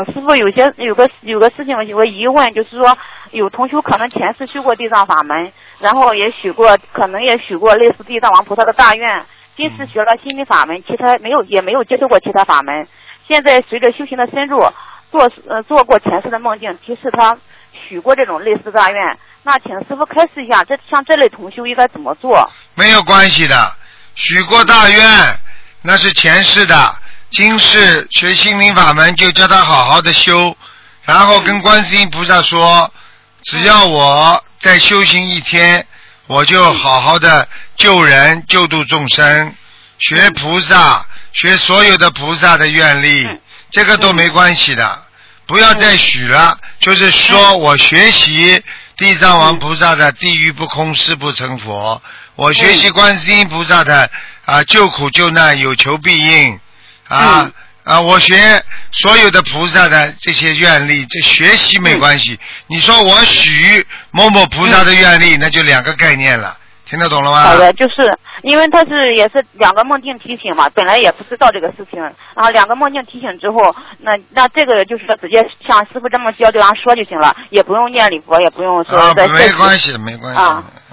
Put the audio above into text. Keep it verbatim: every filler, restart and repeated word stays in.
师傅有些有个有个事情有个疑问，就是说有同学可能前世修过地藏法门，然后也许过可能也许过类似地藏王菩萨的大愿，今世学了心灵法门，其他没有也没有接受过其他法门。现在随着修行的深入，做呃做过前世的梦境，提示他许过这种类似的大愿。那请师傅开示一下，这像这类同修应该怎么做？ 没有关系的，许过大愿那是前世的，今世学心灵法门就叫他好好的修，然后跟观世音菩萨说，只要我再修行一天，我就好好的救人救度众生，学菩萨学所有的菩萨的愿力，这个都没关系的，不要再许了，就是说我学习地藏王菩萨的地狱不空誓不成佛，我学习观世音菩萨的啊救苦救难有求必应啊、嗯、啊，我学所有的菩萨的这些愿力，这学习没关系、嗯、你说我许某某菩萨的愿力、嗯、那就两个概念了，听得懂了吗？ 好的，就是因为他是也是两个梦境提醒嘛，本来也不知道这个事情，然后两个梦境提醒之后，那那这个就是说直接像师傅这么教这样说就行了，也不用念礼佛，也不用说啊， 在没关系的，没关系的。啊